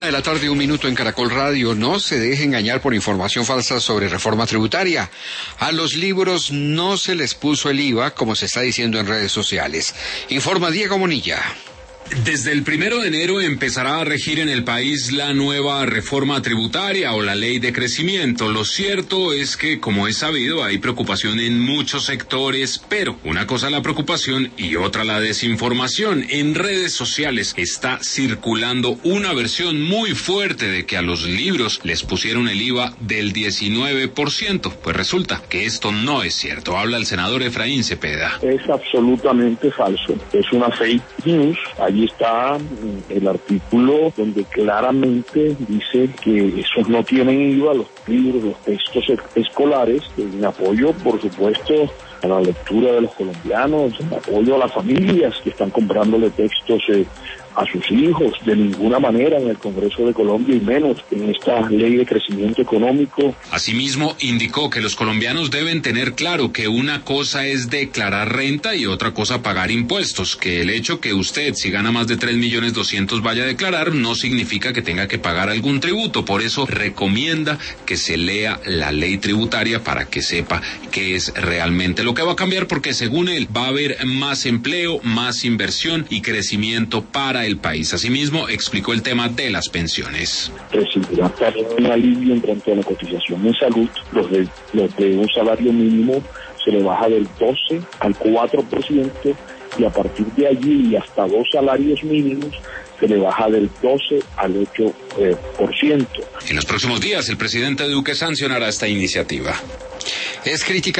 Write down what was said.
De la tarde, 1 minuto en Caracol Radio. No se deje engañar por información falsa sobre reforma tributaria. A los libros no se les puso el IVA, como se está diciendo en redes sociales. Informa Diego Monilla. Desde el 1 de enero empezará a regir en el país la nueva reforma tributaria o la ley de crecimiento. Lo cierto es que, como es sabido, hay preocupación en muchos sectores, pero una cosa la preocupación y otra la desinformación. En redes sociales está circulando una versión muy fuerte de que a los libros les pusieron el IVA del 19%. Pues resulta que esto no es cierto. Habla el senador Efraín Cepeda. Es absolutamente falso. Es una fake news. Allí está el artículo donde claramente dice que esos no tienen IVA, los libros, los textos escolares, en apoyo, por supuesto, a la lectura de los colombianos, en apoyo a las familias que están comprándole textos a sus hijos. De ninguna manera en el Congreso de Colombia y menos en esta ley de crecimiento económico. Asimismo, indicó que los colombianos deben tener claro que una cosa es declarar renta y otra cosa pagar impuestos, que el hecho que usted, si gana más de 3.200.000, vaya a declarar no significa que tenga que pagar algún tributo. Por eso recomienda que se lea la ley tributaria para que sepa qué es realmente lo que va a cambiar, porque según él va a haber más empleo, más inversión y crecimiento para el país. Asimismo, explicó el tema de las pensiones. Recibirá también un alivio en cuanto a la cotización en salud. Los de un salario mínimo se le baja del 12 al 4% y a partir de allí y hasta 2 salarios mínimos se le baja del 12 al 8%. En los próximos días, el presidente Duque sancionará esta iniciativa. Es crítica